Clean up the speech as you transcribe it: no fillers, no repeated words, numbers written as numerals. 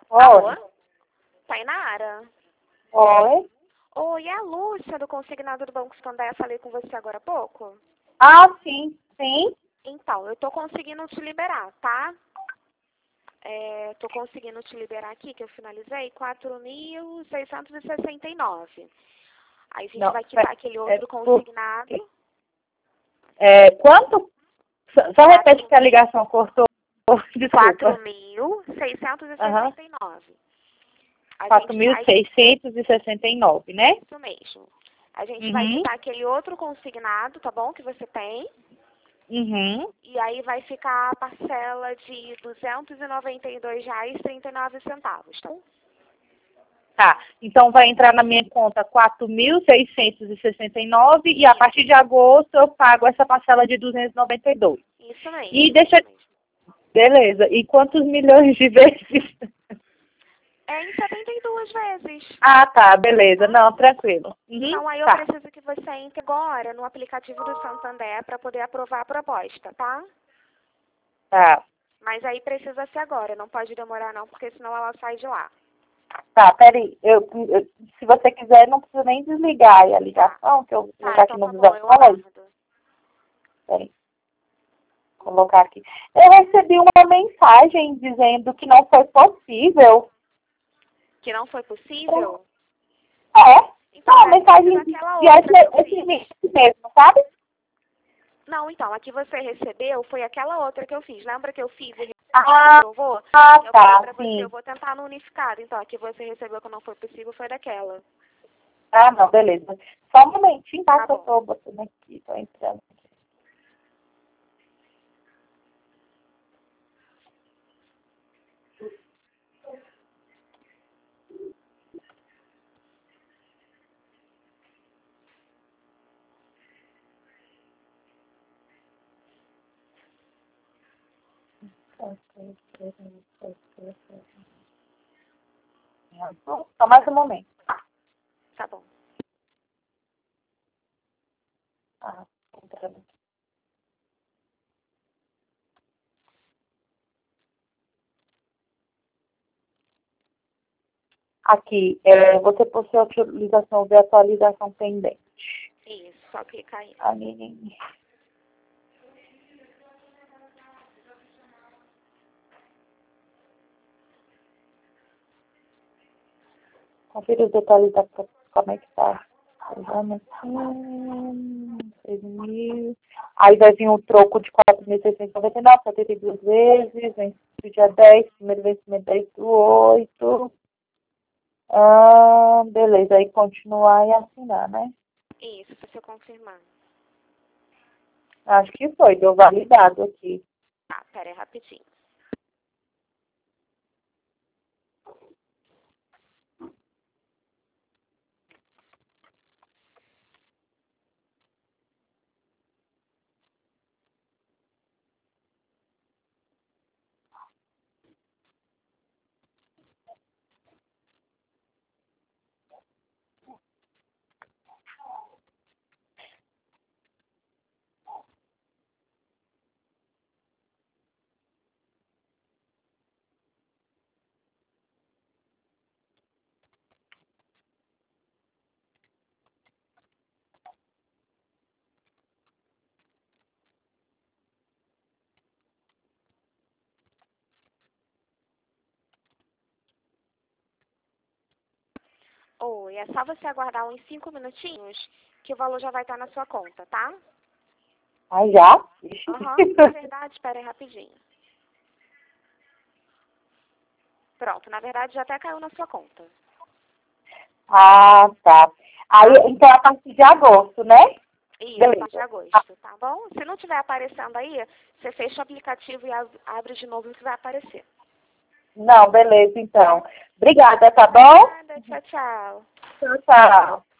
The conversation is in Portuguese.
Alô? Oi. Tainara? Oi. Oi, é a Lúcia do Consignado do Banco Santander. Falei com você agora há pouco. Ah, sim, sim. Então, eu tô conseguindo te liberar, tá? Tô conseguindo te liberar aqui, que eu finalizei, 4.669. Aí a gente Não, vai quitar aquele outro consignado. Quanto? Só repete que a ligação cortou. Desculpa. 4.669. A gente vai... 4.669, né? Isso mesmo. A gente vai quitar aquele outro consignado, tá bom? Que você tem. Uhum. E aí vai ficar a parcela de R$ 292,39, tá? Tá. Então vai entrar na minha conta 4.669 e a partir de agosto eu pago essa parcela de 292. Isso mesmo. E deixa... Beleza. E quantos milhões de vezes? É em 72 vezes. Ah, tá. Beleza. Não, tranquilo. Então aí eu Tá. preciso que você entre agora no aplicativo do Santander para poder aprovar a proposta, tá? Tá. Mas aí precisa ser agora, não pode demorar não, porque senão ela sai de lá. Tá, peraí. Se você quiser, não precisa nem desligar aí a ligação, que eu vou colocar aqui no Então tá bom, eu visual. aguardo. Peraí. Colocar aqui. Eu recebi uma mensagem dizendo que não foi possível. Que não foi possível? Então, a mensagem de esse mês mesmo, sabe? Não, então, a que você recebeu foi aquela outra que eu fiz. Lembra que eu fiz e aprovou? Tá, Eu falei pra você, sim. eu vou tentar no unificado. Então, a que você recebeu que não foi possível foi daquela. Ah, não, beleza. Só um momentinho, tá? Tá Que eu bom. tô botando aqui, tô entrando. Só mais um momento. Tá bom. Ah, entrando. Aqui, você possui a utilização de atualização pendente. Isso, só clicar aí. Confira os detalhes da como é que tá. 6 mil. Aí vai vir um troco de 4.699, 72 vezes, vencimento dia 10, primeiro vencimento 10 do 8. Beleza, aí continuar e assinar, né? Isso, pra você confirmar. Acho que foi, deu validado aqui. Tá, pera aí rapidinho. Oi, é só você aguardar uns 5 minutinhos que o valor já vai estar na sua conta, tá? Ah, já? Na verdade, espera aí rapidinho. Pronto, na verdade já até caiu na sua conta. Ah, tá. Aí, então, a partir de agosto, né? Isso, Beleza. a partir de agosto, tá bom? Se não estiver aparecendo aí, você fecha o aplicativo e abre de novo que vai aparecer. Não, beleza, então. Obrigada, tá bom? Nada, tchau, tchau. Tchau, tchau.